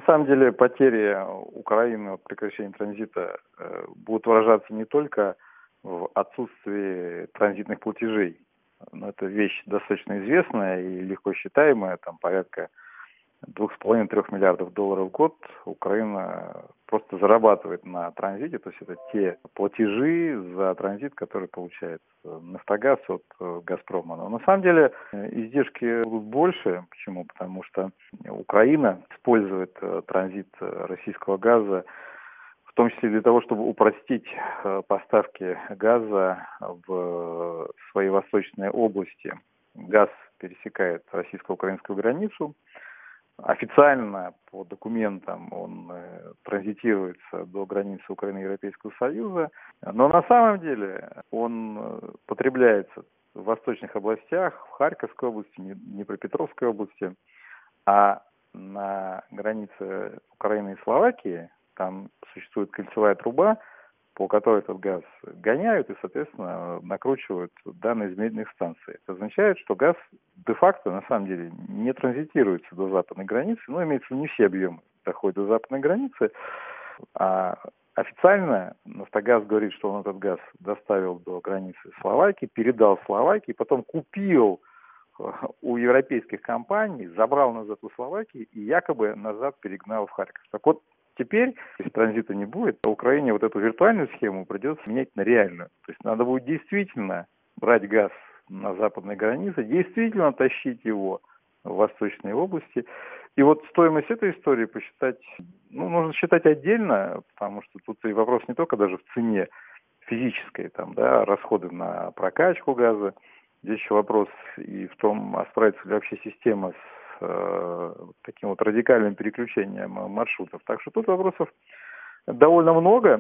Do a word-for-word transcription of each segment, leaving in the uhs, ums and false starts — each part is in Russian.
самом деле потери Украины от прекращения транзита э, будут выражаться не только в отсутствии транзитных платежей. Но это вещь достаточно известная и легко считаемая, там порядка двух с половиной трёх миллиардов долларов в год Украина просто зарабатывает на транзите, то есть это те платежи за транзит, которые получает «Нафтогаз» от «Газпрома». Но на самом деле издержки будут больше. Почему? Потому что Украина использует транзит российского газа в том числе для того, чтобы упростить поставки газа в свои восточные области. Газ пересекает российско-украинскую границу. Официально, по документам, он э, транзитируется до границы Украины и Европейского Союза, но на самом деле он потребляется в восточных областях, в Харьковской области, Днепропетровской области, а на границе Украины и Словакии там существует кольцевая труба, по которой этот газ гоняют и, соответственно, накручивают данные измерительных станций. Это означает, что газ де-факто, на самом деле, не транзитируется до западной границы, но имеется в виду не все объемы доходят до западной границы, а официально «Нафтогаз» говорит, что он этот газ доставил до границы Словакии, передал Словакии, потом купил у европейских компаний, забрал назад у Словакии и якобы назад перегнал в Харьков. Так вот, теперь, если транзита не будет, то Украине вот эту виртуальную схему придется менять на реальную. То есть надо будет действительно брать газ на западной границе, действительно тащить его в восточные области. И вот стоимость этой истории посчитать, ну, нужно считать отдельно, потому что тут и вопрос не только даже в цене физической, там, да, расходы на прокачку газа. Здесь еще вопрос и в том, а справится ли вообще система с э, таким вот радикальным переключением маршрутов. Так что тут вопросов довольно много,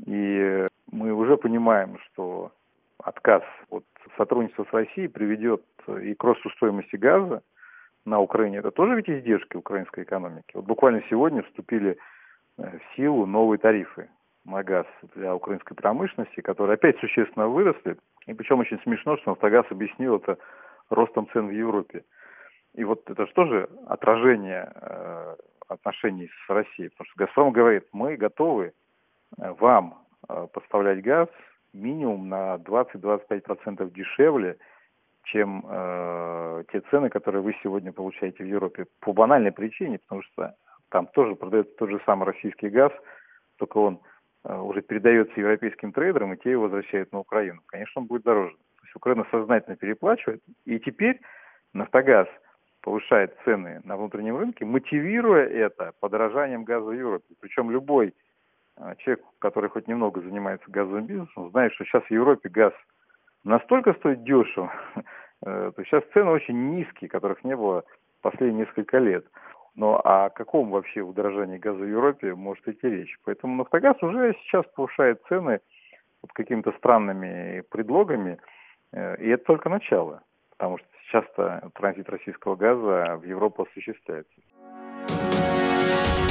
и мы уже понимаем, что отказ от сотрудничества с Россией приведет и к росту стоимости газа на Украине. Это тоже ведь издержки украинской экономики. Вот буквально сегодня вступили в силу новые тарифы на газ для украинской промышленности, которые опять существенно выросли. И причем очень смешно, что «Нафтогаз» объяснил это ростом цен в Европе. И вот это же тоже отражение э, отношений с Россией. Потому что «Газпром» говорит, мы готовы вам э, поставлять газ минимум на двадцать-двадцать пять процентов дешевле, чем э, те цены, которые вы сегодня получаете в Европе. По банальной причине, потому что там тоже продается тот же самый российский газ, только он э, уже передается европейским трейдерам, и те его возвращают на Украину. Конечно, он будет дороже. То есть Украина сознательно переплачивает, и теперь «Нафтогаз» повышает цены на внутреннем рынке, мотивируя это подорожанием газа в Европе. Причем любой э, человек, который хоть немного занимается газовым бизнесом, знает, что сейчас в Европе газ настолько стоит дешево, то сейчас цены очень низкие, которых не было последние несколько лет. Но о каком вообще удорожании газа в Европе может идти речь? Поэтому «Нафтогаз» уже сейчас повышает цены вот какими-то странными предлогами, и это только начало, потому что сейчас-то транзит российского газа в Европу осуществляется.